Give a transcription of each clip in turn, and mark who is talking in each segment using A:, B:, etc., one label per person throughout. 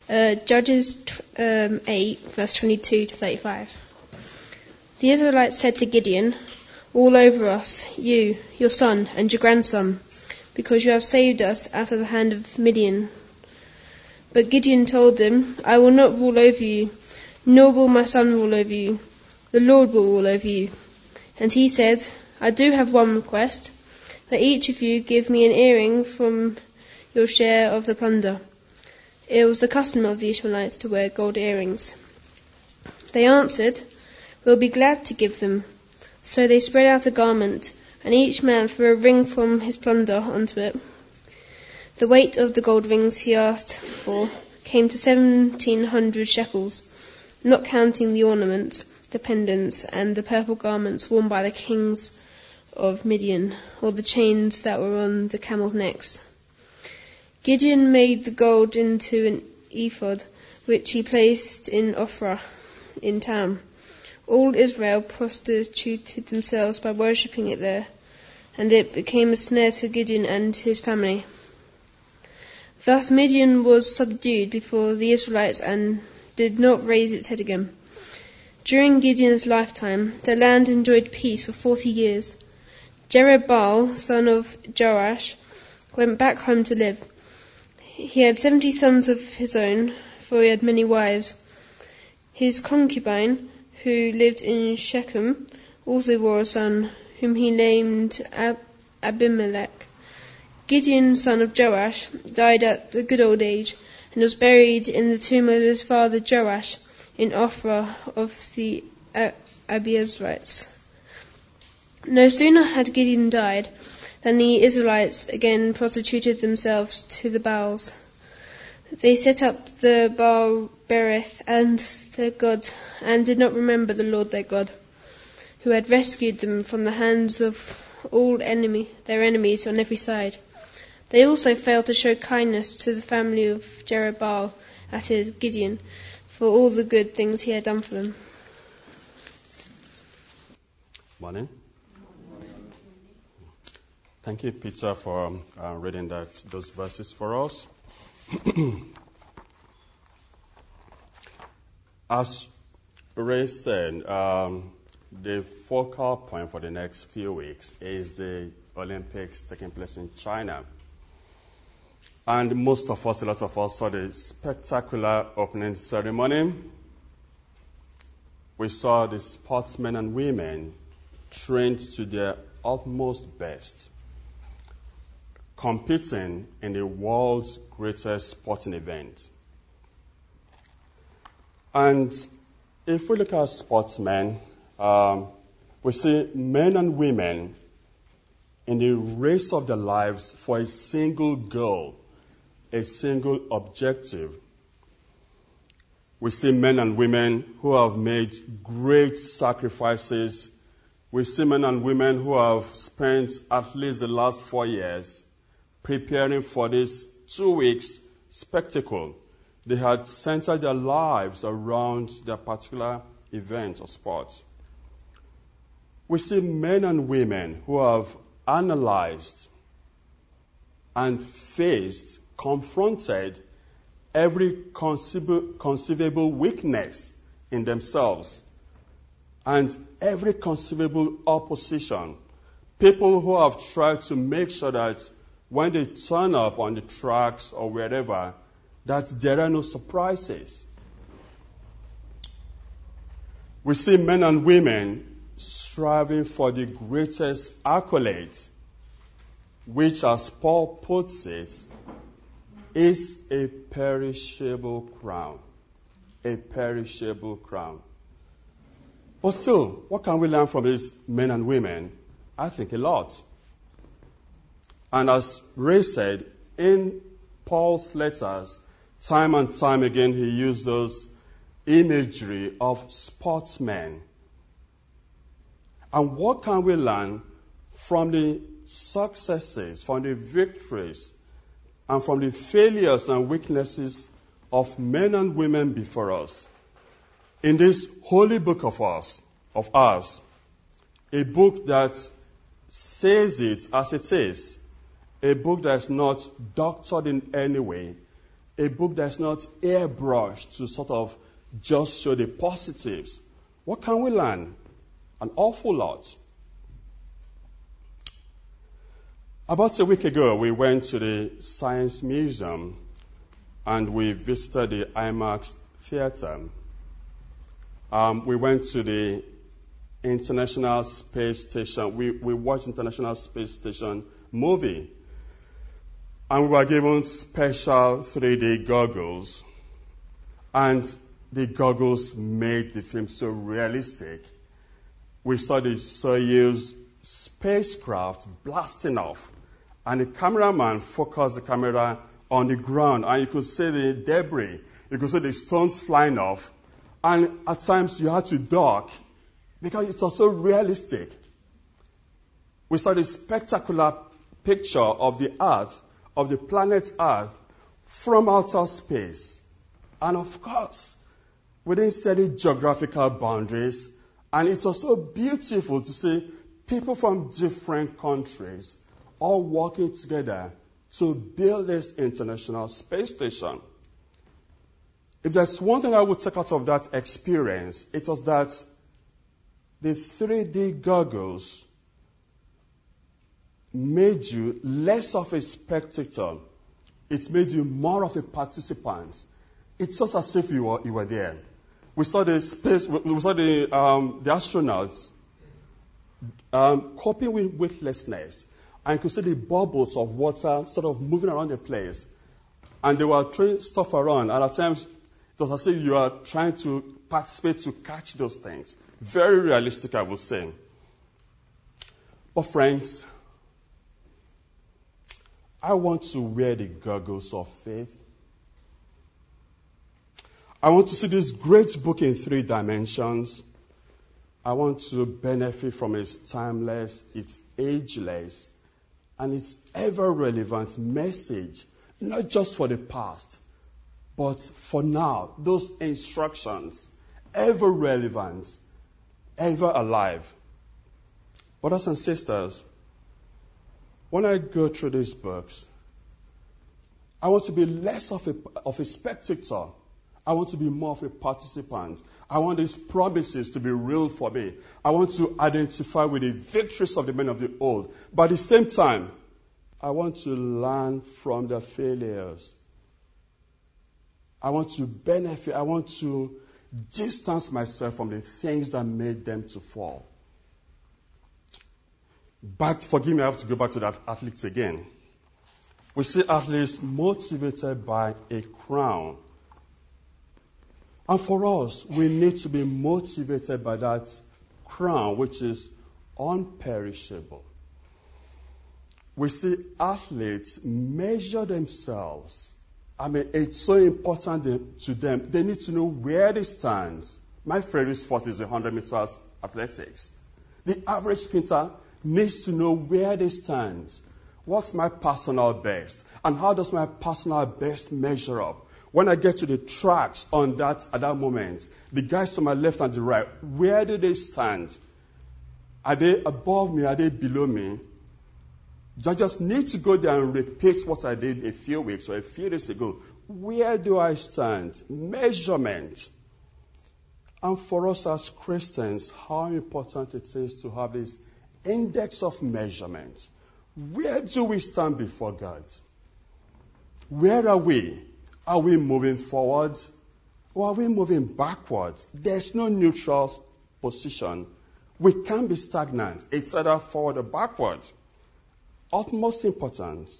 A: Judges 8, verse 22 to 35. The Israelites said to Gideon, "Rule over us, you, your son, and your grandson, because you have saved us out of the hand of Midian." But Gideon told them, "I will not rule over you, nor will my son rule over you. The Lord will rule over you." And he said, "I do have one request, that each of you give me an earring from your share of the plunder." It was the custom of the Ishmaelites to wear gold earrings. They answered, "We'll be glad to give them." So they spread out a garment, and each man threw a ring from his plunder onto it. The weight of the gold rings he asked for came to 1,700 shekels, not counting the ornaments, the pendants, and the purple garments worn by the kings of Midian, or the chains that were on the camels' necks. Gideon made the gold into an ephod, which he placed in Ophrah in town. All Israel prostituted themselves by worshipping it there, and it became a snare to Gideon and his family. Thus Midian was subdued before the Israelites and did not raise its head again. During Gideon's lifetime, the land enjoyed peace for 40 years. Jerubbaal, son of Joash, went back home to live. He had 70 sons of his own, for he had many wives. His concubine, who lived in Shechem, also bore a son, whom he named Abimelech. Gideon, son of Joash, died at a good old age, and was buried in the tomb of his father Joash, in Ophrah of the Abiezrites. No sooner had Gideon died than the Israelites again prostituted themselves to the Baals. They set up the Baal Berith and their god, and did not remember the Lord their God, who had rescued them from the hands of all their enemies on every side. They also failed to show kindness to the family of Jerubbaal, that is, Gideon, for all the good things he had done for them.
B: Morning. Thank you, Peter, for reading those verses for us. As Ray said, the focal point for the next few weeks is the Olympics taking place in China. And a lot of us saw the spectacular opening ceremony. We saw the sportsmen and women trained to their utmost best, competing in the world's greatest sporting event. And if we look at sportsmen, we see men and women in the race of their lives for a single goal, a single objective. We see men and women who have made great sacrifices. We see men and women who have spent at least the last 4 years preparing for this 2 weeks spectacle. They had centered their lives around their particular event or sport. We see men and women who have analyzed and faced, confronted every conceivable weakness in themselves and every conceivable opposition. People who have tried to make sure that when they turn up on the tracks or wherever, that there are no surprises. We see men and women striving for the greatest accolade, which, as Paul puts it, is a perishable crown. A perishable crown. But still, what can we learn from these men and women? I think a lot. And as Ray said, in Paul's letters, time and time again, he used those imagery of sportsmen. And what can we learn from the successes, from the victories, and from the failures and weaknesses of men and women before us? In this holy book of ours, a book that says it as it is, a book that is not doctored in any way, a book that's not airbrushed to sort of just show the positives. What can we learn? An awful lot. About a week ago, we went to the Science Museum and we visited the IMAX theater. We went to the International Space Station. We watched International Space Station movie. And we were given special 3D goggles. And the goggles made the film so realistic. We saw the Soyuz spacecraft blasting off. And the cameraman focused the camera on the ground. And you could see the debris. You could see the stones flying off. And at times you had to duck because it was so realistic. We saw the spectacular picture of the Earth, of the planet Earth, from outer space. And of course, we didn't see any geographical boundaries. And it was so beautiful to see people from different countries all working together to build this International Space Station. If there's one thing I would take out of that experience, it was that the 3D goggles made you less of a spectator. It made you more of a participant. It's just as if you were there. We saw the astronauts coping with weightlessness, and you could see the bubbles of water sort of moving around the place. And they were throwing stuff around, and at times it was as if you are trying to participate to catch those things. Very realistic, I would say. But friends, I want to wear the goggles of faith. I want to see this great book in 3 dimensions. I want to benefit from its timeless, its ageless, and its ever-relevant message, not just for the past, but for now. Those instructions, ever relevant, ever alive. Brothers and sisters, when I go through these books, I want to be less of a spectator. I want to be more of a participant. I want these promises to be real for me. I want to identify with the victories of the men of the old. But at the same time, I want to learn from their failures. I want to benefit. I want to distance myself from the things that made them to fall. But forgive me, I have to go back to that athletes again. We see athletes motivated by a crown. And for us, we need to be motivated by that crown, which is unperishable. We see athletes measure themselves. I mean, it's so important to them. They need to know where they stand. My favorite sport is the 100 meters athletics. The average sprinter needs to know where they stand. What's my personal best? And how does my personal best measure up? When I get to the tracks at that moment, the guys to my left and the right, where do they stand? Are they above me? Are they below me? I just need to go there and repeat what I did a few weeks or a few days ago. Where do I stand? Measurement. And for us as Christians, how important it is to have this index of measurement. Where do we stand before God? Where are we? Are we moving forward or are we moving backwards? There's no neutral position. We can't be stagnant. It's either forward or backward. Utmost importance.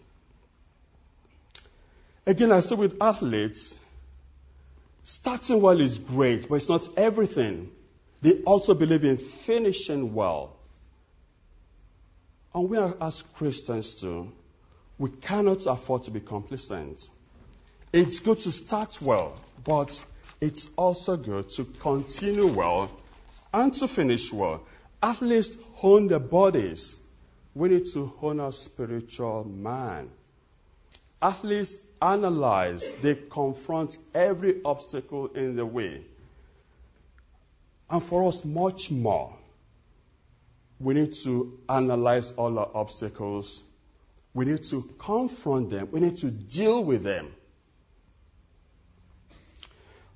B: Again, I say with athletes, starting well is great, but it's not everything. They also believe in finishing well. And we are, as Christians too, we cannot afford to be complacent. It's good to start well, but it's also good to continue well and to finish well. Athletes hone their bodies. We need to hone our spiritual man. Athletes analyze, they confront every obstacle in the way. And for us, much more. We need to analyze all our obstacles. We need to confront them. We need to deal with them.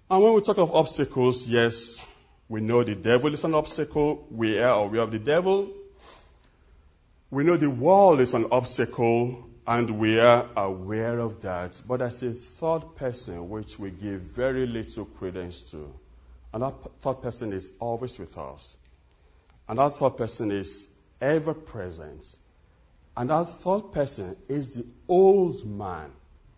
B: And when we talk of obstacles, yes, we know the devil is an obstacle. We are aware of the devil. We know the world is an obstacle, and we are aware of that. But as a third person, which we give very little credence to, and that third person is always with us. And that third person is ever present. And that third person is the old man.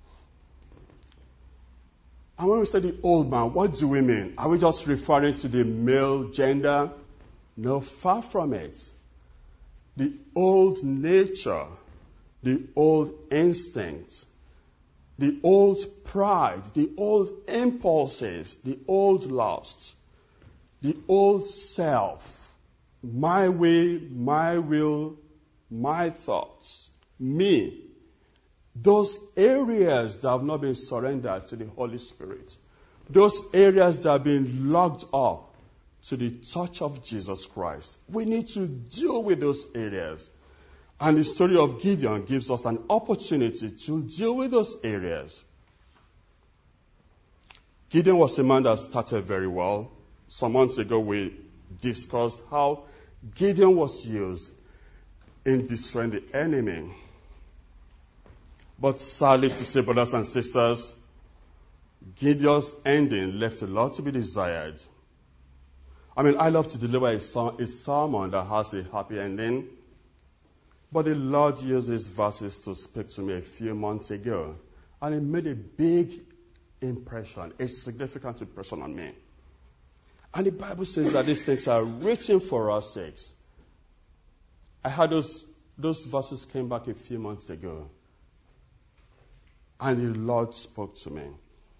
B: And when we say the old man, what do we mean? Are we just referring to the male gender? No, far from it. The old nature, the old instinct, the old pride, the old impulses, the old lust, the old self, my way, my will, my thoughts, me. Those areas that have not been surrendered to the Holy Spirit, those areas that have been locked up to the touch of Jesus Christ, we need to deal with those areas. And the story of Gideon gives us an opportunity to deal with those areas. Gideon was a man that started very well. Some months ago we discussed how Gideon was used in destroying the enemy. But sadly to say, brothers and sisters, Gideon's ending left a lot to be desired. I mean, I love to deliver a sermon that has a happy ending. But the Lord used these verses to speak to me a few months ago. And it made a big impression, a significant impression on me. And the Bible says that these things are written for our sakes. I had those verses came back a few months ago. And the Lord spoke to me.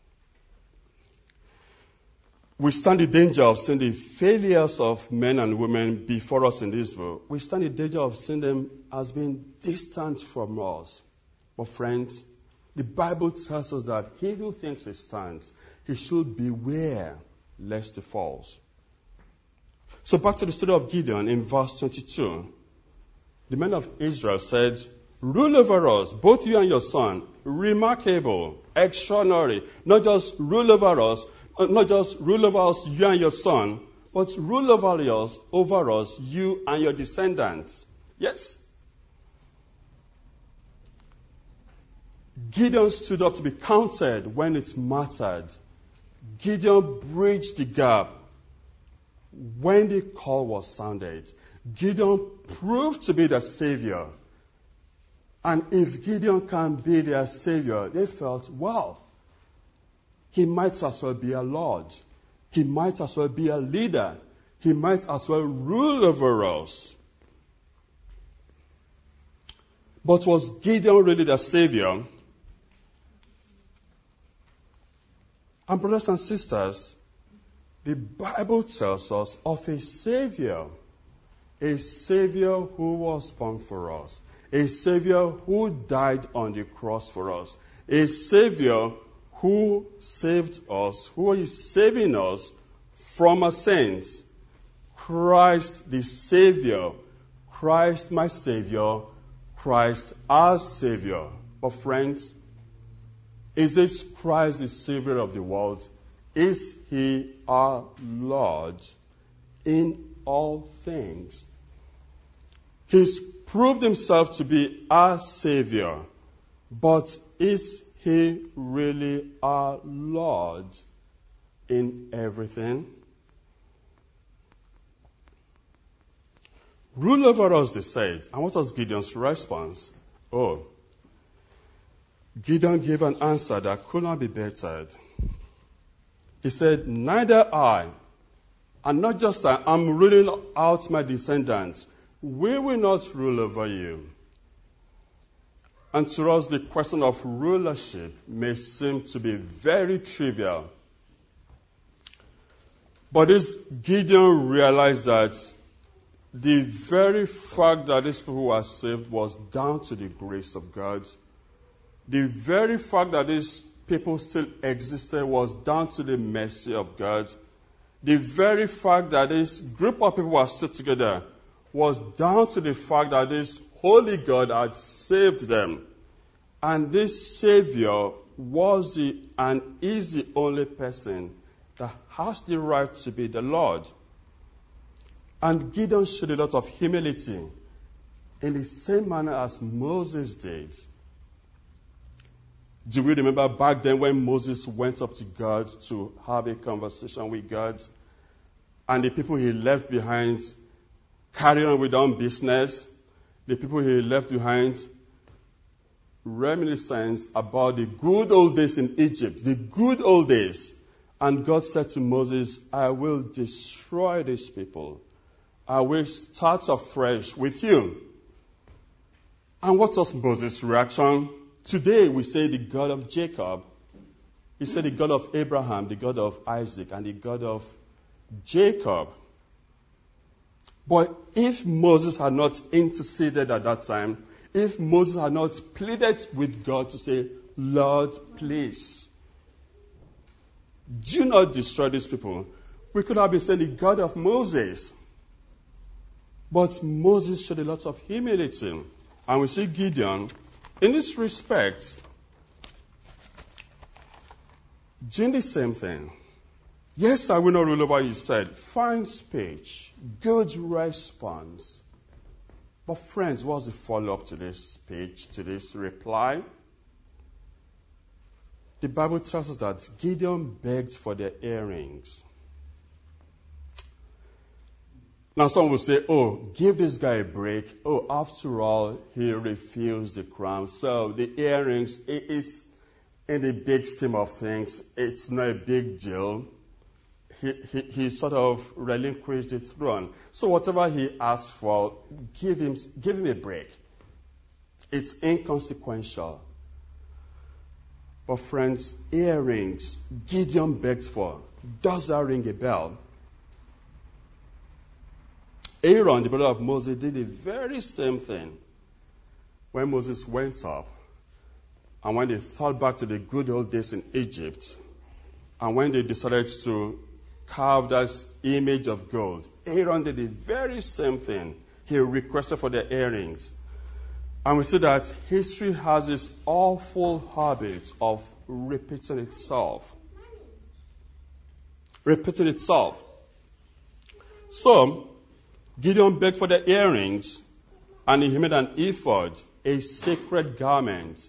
B: We stand in danger of seeing the failures of men and women before us in this world. We stand in danger of seeing them as being distant from us. But friends, the Bible tells us that he who thinks he stands, he should beware lest he falls. So back to the story of Gideon in verse 22. The men of Israel said, "Rule over us, both you and your son." Remarkable, extraordinary. Not just rule over us, you and your son, but rule over us, you and your descendants. Yes. Gideon stood up to be counted when it mattered. Gideon bridged the gap when the call was sounded. Gideon proved to be the savior. And if Gideon can be their savior, they felt, well, he might as well be a Lord. He might as well be a leader. He might as well rule over us. But was Gideon really the savior? And brothers and sisters, the Bible tells us of a savior who was born for us. A Savior who died on the cross for us. A Savior who saved us, who is saving us from our sins. Christ the Savior. Christ my Savior. Christ our Savior. But friends, is this Christ the Savior of the world? Is he our Lord in all things? He's proved himself to be our Savior, but is he really our Lord in everything? Rule over us, they said. And what was Gideon's response? Oh, Gideon gave an answer that could not be bettered. He said, neither I, and not just I, I'm ruling out my descendants. We will not rule over you. And to us, the question of rulership may seem to be very trivial. But this Gideon realized that the very fact that these people were saved was down to the grace of God. The very fact that these people still existed was down to the mercy of God. The very fact that this group of people were still together was down to the fact that this holy God had saved them. And this Savior was and is the only person that has the right to be the Lord. And Gideon showed a lot of humility in the same manner as Moses did. Do we remember back then when Moses went up to God to have a conversation with God, and the people he left behind carried on with their own business? The people he left behind reminiscence about the good old days in Egypt, the good old days. And God said to Moses, I will destroy these people. I will start afresh with you. And what was Moses' reaction? Today we say the God of Jacob. He said the God of Abraham, the God of Isaac, and the God of Jacob. But if Moses had not interceded at that time, if Moses had not pleaded with God to say, Lord, please, do not destroy these people, we could have been saying the God of Moses. But Moses showed a lot of humility. And we see Gideon, in this respect, doing the same thing. Yes, I will not rule over you, said. Fine speech. Good response. But friends, what's the follow-up to this speech, to this reply? The Bible tells us that Gideon begged for their earrings. Now some will say, oh, give this guy a break. Oh, after all, he refused the crown. So the earrings, it is in the big scheme of things, it's not a big deal. He sort of relinquished the throne. So whatever he asked for, give him a break. It's inconsequential. But friends, earrings, Gideon begged for. Does that ring a bell? Aaron, the brother of Moses, did the very same thing. When Moses went up, and when they thought back to the good old days in Egypt, and when they decided to carve that image of gold, Aaron did the very same thing. He requested for their earrings. And we see that history has this awful habit of repeating itself. Repeating itself. So, Gideon begged for the earrings, and he made an ephod, a sacred garment.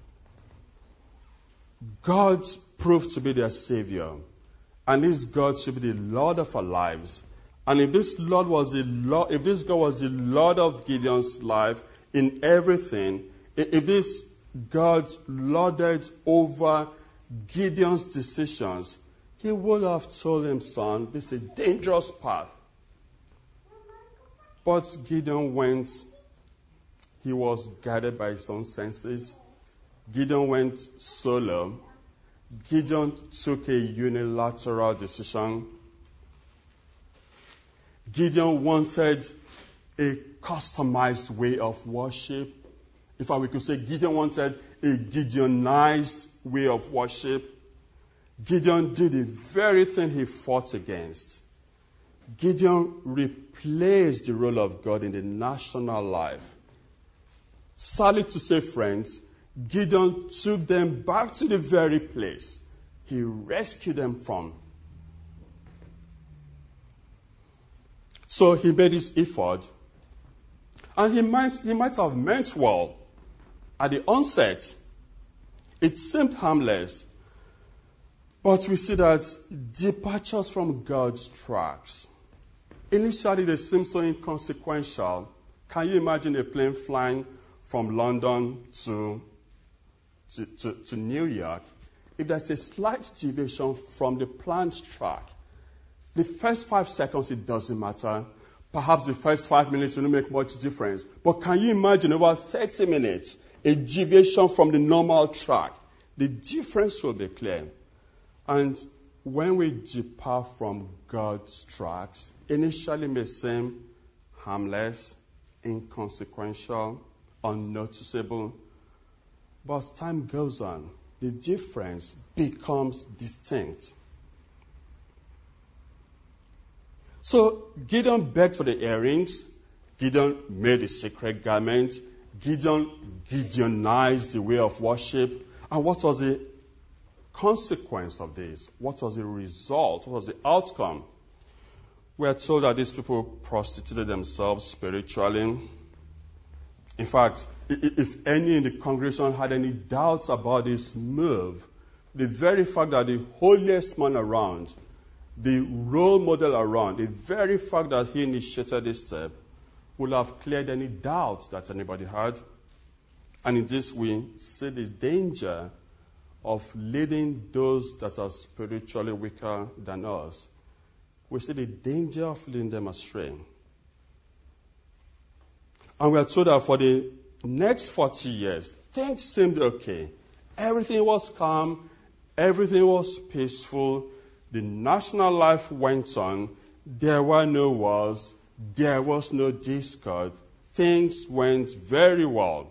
B: God proved to be their Savior, and this God should be the Lord of our lives. And if this God was the Lord of Gideon's life in everything, if this God lorded over Gideon's decisions, he would have told him, son, this is a dangerous path. But Gideon went, he was guided by his own senses. Gideon went solo. Gideon took a unilateral decision. Gideon wanted a customized way of worship. In fact, we could say Gideon wanted a Gideonized way of worship. Gideon did the very thing he fought against. Gideon replaced the role of God in the national life. Sadly to say, friends, Gideon took them back to the very place he rescued them from. So he made his ephod, and he might have meant well at the onset. It seemed harmless, but we see that departures from God's tracks. Initially, they seem so inconsequential. Can you imagine a plane flying from London to New York? If there's a slight deviation from the planned track, the first 5 seconds, it doesn't matter. Perhaps the first 5 minutes won't make much difference. But can you imagine over 30 minutes, a deviation from the normal track? The difference will be clear. And when we depart from God's tracks, initially may seem harmless, inconsequential, unnoticeable. But as time goes on, the difference becomes distinct. So Gideon begged for the earrings. Gideon made a sacred garment. Gideon Gideonized the way of worship. And what was the consequence of this? What was the result? What was the outcome? We are told that these people prostituted themselves spiritually. In fact, if any in the congregation had any doubts about this move, the very fact that the holiest man around, the role model around, the very fact that he initiated this step would have cleared any doubt that anybody had. And in this we see the danger of leading those that are spiritually weaker than us. We see the danger of leading them astray. And we are told that for the next 40 years, things seemed okay. Everything was calm. Everything was peaceful. The national life went on. There were no wars. There was no discord. Things went very well.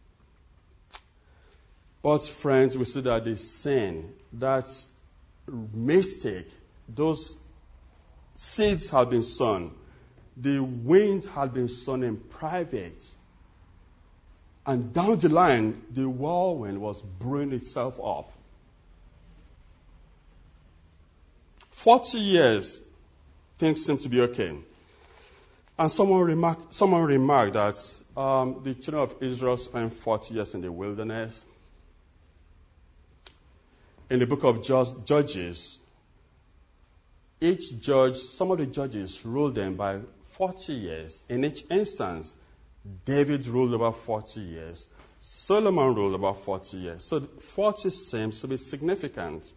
B: But friends, we see that the sin, that mistake, those seeds had been sown. The wind had been sown in private. And down the line, the whirlwind was brewing itself up. 40 years, things seem to be okay. And someone remarked that the children of Israel spent 40 years in the wilderness. In the book of Judges, each judge, some of the judges ruled them by 40 years. In each instance, David ruled about 40 years. Solomon ruled about 40 years. So 40 seems to be significant.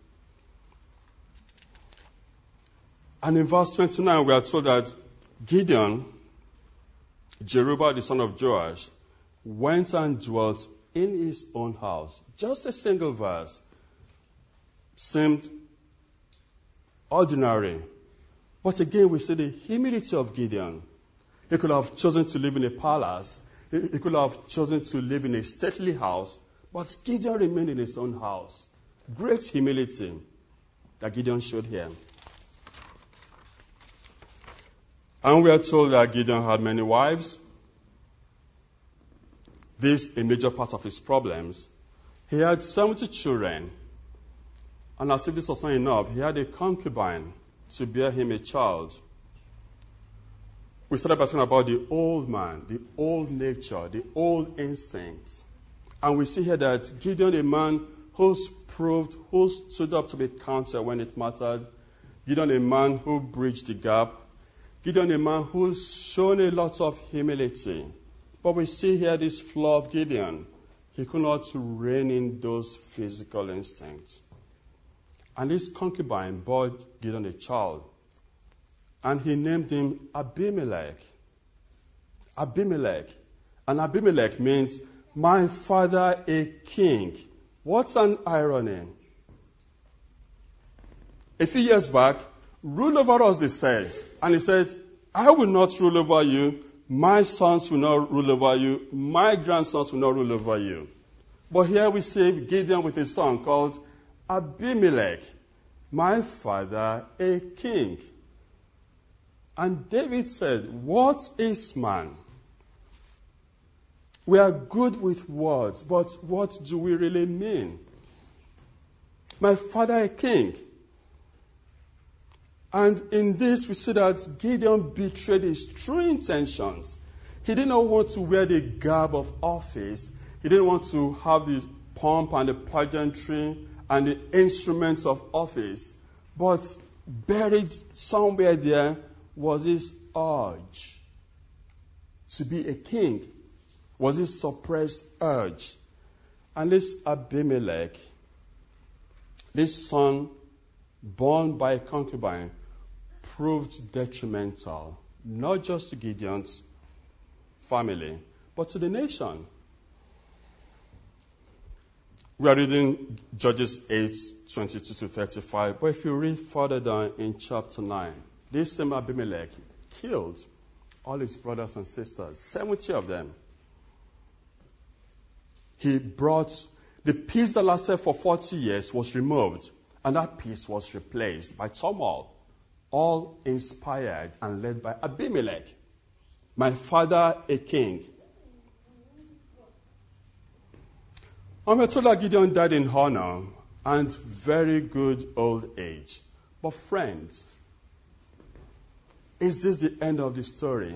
B: And in verse 29, we are told that Gideon, Jerubbaal, the son of Joash, went and dwelt in his own house. Just a single verse seemed ordinary. But again, we see the humility of Gideon. He could have chosen to live in a palace. He could have chosen to live in a stately house. But Gideon remained in his own house. Great humility that Gideon showed here. And we are told that Gideon had many wives. This is a major part of his problems. He had 70 children. And as if this was not enough, he had a concubine to bear him a child. We started by talking about the old man, the old nature, the old instincts. And we see here that Gideon, a man who stood up to be counted when it mattered. Gideon, a man who bridged the gap. Gideon, a man who's shown a lot of humility. But we see here this flaw of Gideon. He could not rein in those physical instincts. And this concubine bore Gideon a child. And he named him Abimelech. Abimelech. And Abimelech means, my father a king. What's an irony? A few years back, rule over us, they said. And he said, I will not rule over you. My sons will not rule over you. My grandsons will not rule over you. But here we see Gideon with a son called Abimelech, my father a king. And David said, what is man? We are good with words, but what do we really mean? My father a king. And in this we see that Gideon betrayed his true intentions. He did not want to wear the garb of office. He didn't want to have the pomp and the pageantry and the instruments of office. But buried somewhere there was his urge to be a king, was his suppressed urge. And this Abimelech, this son born by a concubine, proved detrimental, not just to Gideon's family, but to the nation. We are reading Judges 8:22-35, but if you read further down in chapter 9, this same Abimelech killed all his brothers and sisters, 70 of them. He brought the peace that lasted for 40 years was removed, and that peace was replaced by turmoil, all inspired and led by Abimelech, my father a king. And we're told that Gideon died in honor, and very good old age. But friends, is this the end of the story?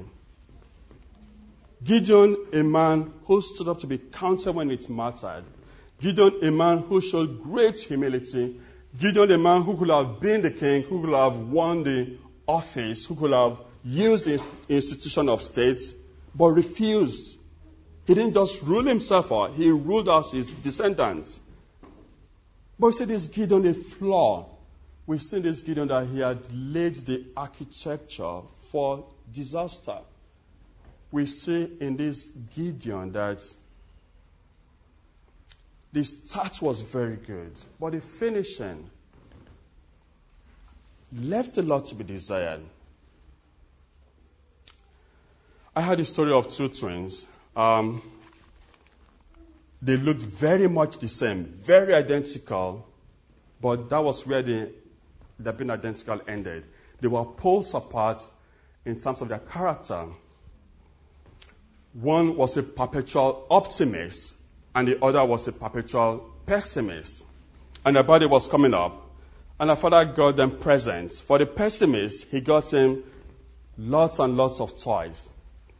B: Gideon, a man who stood up to be counted when it mattered. Gideon, a man who showed great humility. Gideon, a man who could have been the king, who could have won the office, who could have used the institution of state, but refused. He didn't just rule himself out, he ruled out his descendants. But we see this Gideon a flaw. We've seen this Gideon that he had laid the architecture for disaster. We see in this Gideon that the start was very good, but the finishing left a lot to be desired. I heard the story of two twins. They looked very much the same, very identical, but that was where their being identical ended. They were poles apart in terms of their character. One was a perpetual optimist, and the other was a perpetual pessimist. And their birthday was coming up, and their father got them presents. For the pessimist, he got him lots and lots of toys.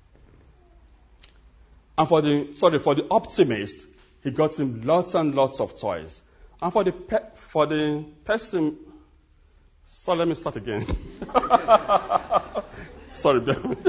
B: And for the optimist, he got him lots and lots of toys. And for the pessimist, so let me start again. Sorry.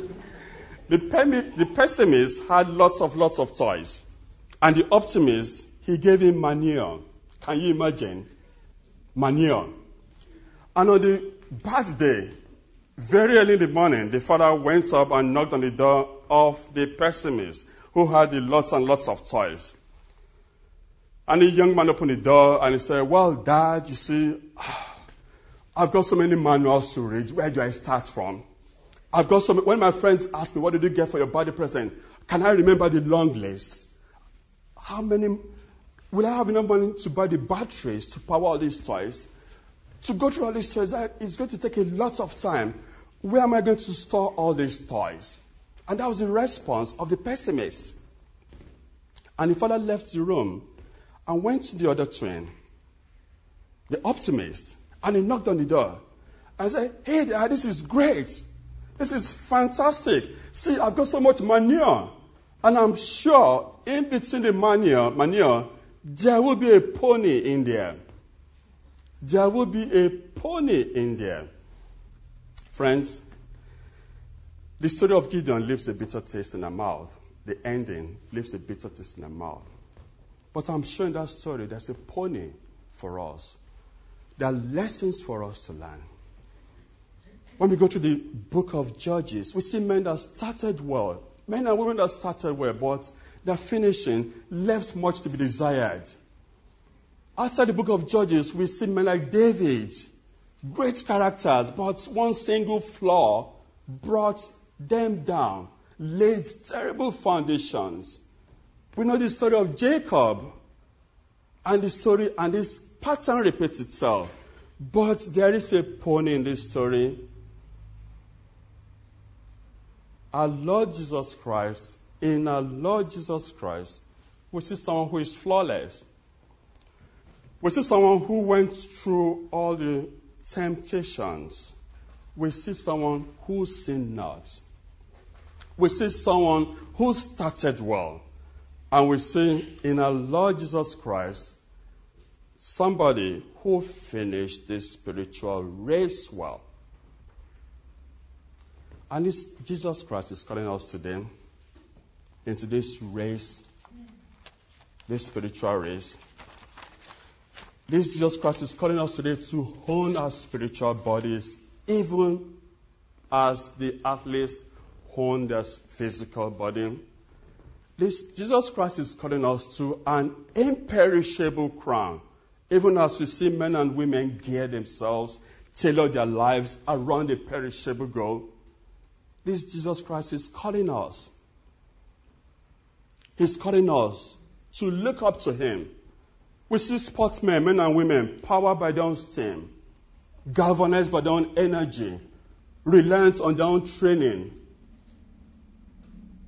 B: The pessimist had lots of toys. And the optimist, he gave him manure. Can you imagine? Manure. And on the birthday, very early in the morning, the father went up and knocked on the door of the pessimist, who had the lots and lots of toys. And the young man opened the door and he said, "Well, Dad, you see, I've got so many manuals to read. Where do I start from? I've got so many. When my friends ask me, what did you get for your birthday present? Can I remember the long list? How many, will I have enough money to buy the batteries to power all these toys? To go through all these toys, it's going to take a lot of time. Where am I going to store all these toys?" And that was the response of the pessimist. And the father left the room and went to the other twin, the optimist, and he knocked on the door and said, "Hey, Dad, this is great. This is fantastic. See, I've got so much manure. And I'm sure in between the manure, there will be a pony in there. There will be a pony in there." Friends, the story of Gideon leaves a bitter taste in our mouth. The ending leaves a bitter taste in our mouth. But I'm sure in that story there's a pony for us. There are lessons for us to learn. When we go to the book of Judges, we see men that started well. Men and women that started well, but their finishing left much to be desired. Outside the book of Judges, we see men like David, great characters, but one single flaw brought them down, laid terrible foundations. We know the story of Jacob, and this pattern repeats itself. But there is a pony in this story. In our Lord Jesus Christ, we see someone who is flawless. We see someone who went through all the temptations. We see someone who sinned not. We see someone who started well. And we see in our Lord Jesus Christ somebody who finished this spiritual race well. And this Jesus Christ is calling us today into this race, this spiritual race. This Jesus Christ is calling us today to hone our spiritual bodies, even as the athletes hone their physical body. This Jesus Christ is calling us to an imperishable crown, even as we see men and women gear themselves, tailor their lives around a perishable goal. This Jesus Christ is calling us. He's calling us to look up to Him. We see sportsmen, men and women, powered by their own steam, galvanized by their own energy, reliant on their own training,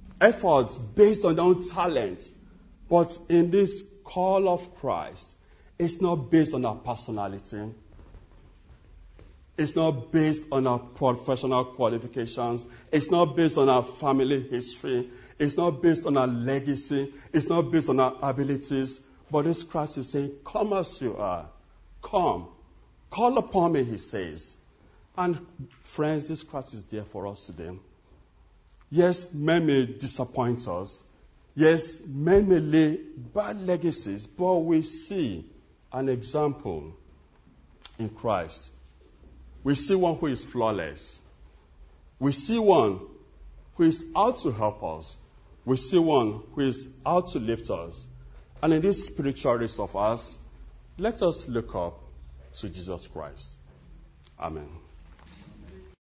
B: efforts based on their own talent. But in this call of Christ, It's not based on our personality. It's not based on our professional qualifications. It's not based on our family history. It's not based on our legacy. It's not based on our abilities. But this Christ is saying, come as you are. Come. Call upon me, he says. And friends, this Christ is there for us today. Yes, men may disappoint us. Yes, men may lay bad legacies, but we see an example in Christ. We see one who is flawless. We see one who is out to help us. We see one who is out to lift us. And in this spiritual race of ours, let us look up to Jesus Christ. Amen.